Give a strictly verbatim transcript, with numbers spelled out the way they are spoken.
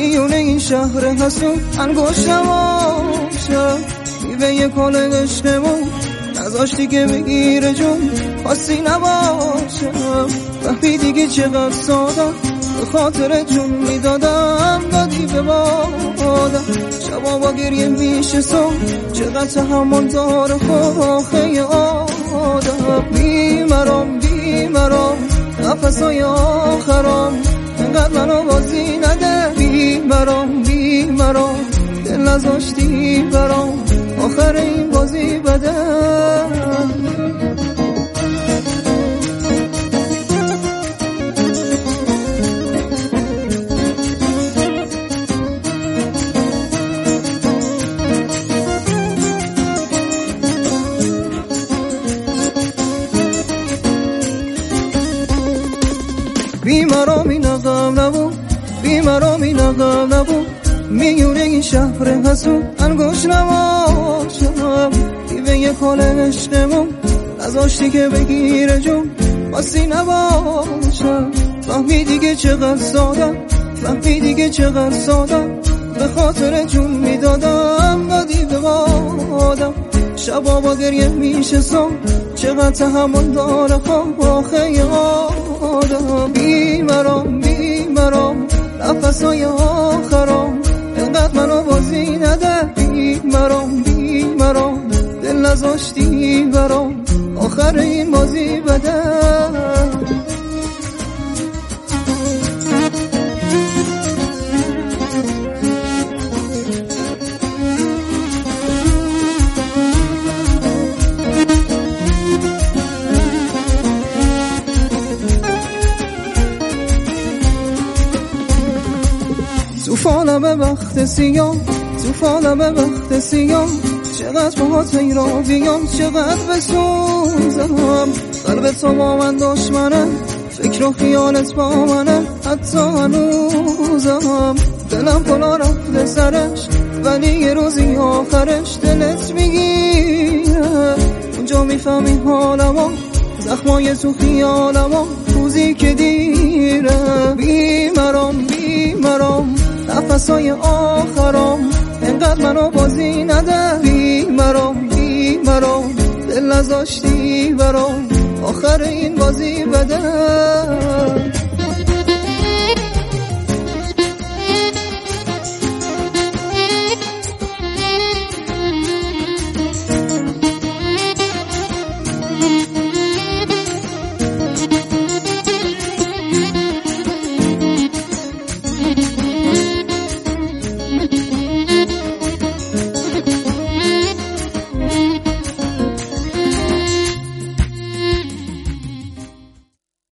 میونه این شهر حسود انگشت نماشم میوه یه کل عشقمون نذاشتی که بگیره جون خاصی نباشم فهمیدی که چقدر سادم به خاطر جون میدادم دادی به بادم شبا با گریه میشه صبح چقدر تحمل داره خواهی آدم بیمرام بیمرام نفسای آخرام انقدر منو بازی نده بیمرام بیمرام دل نذاشتی برام آخر این بازی بده بیمارم این عقب نبود بیمارم این عقب نبود میونه این شهر حسود انگشت نماشم میوه یه کل عشقمون نذاشتی که بگیره جون خاصی نباشم فهمیدی که چقدر سادم فهمیدی که چقدر سادم به خاطر جون میدادم دادی به بادم شبا با گریه میشه صبح چقدر تحمل داره خواهی آدم بیمرام بیمرام نفسای آخرام انقدر منو بازی نده بیمرام بیمرام دل نذاشتی برام آخر این بازی بده توفانم به وقت سیام توفانم به وقت سیام چقدر باهات ایرا بیام چقدر بسوزم قلب تو با من دشمنه فکر و خیالت با منه حتی هنوزم دلم کلا رفته سرش ولی یه روزی آخرش دلت میگیره اونجا میفهمی حالمو زخمای تو خیالمو روزی که دیره بیمرام بیمرام نفسای آخرام انقدر منو بازی نده بیمرام بیمرام دل نذاشتی برام آخر این بازی بده